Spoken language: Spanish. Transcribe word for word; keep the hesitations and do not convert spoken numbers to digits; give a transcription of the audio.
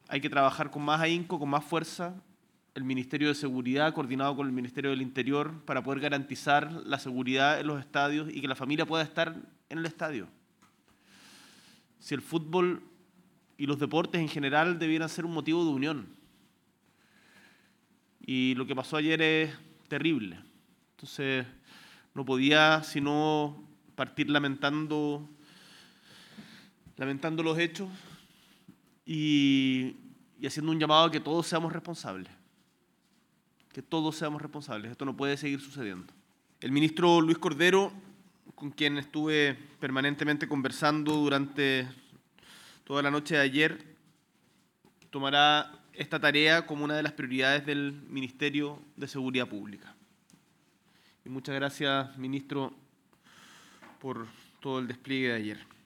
hay que trabajar con más ahínco, con más fuerza, el Ministerio de Seguridad, coordinado con el Ministerio del Interior, para poder garantizar la seguridad en los estadios y que la familia pueda estar en el estadio. Si el fútbol y los deportes en general debieran ser un motivo de unión. Y lo que pasó ayer es terrible. Entonces, no podía sino partir lamentando, lamentando los hechos y, y haciendo un llamado a que todos seamos responsables. Que todos seamos responsables. Esto no puede seguir sucediendo. El ministro Luis Cordero, con quien estuve permanentemente conversando durante toda la noche de ayer, tomará esta tarea como una de las prioridades del Ministerio de Seguridad Pública. Y muchas gracias, ministro, por todo el despliegue de ayer.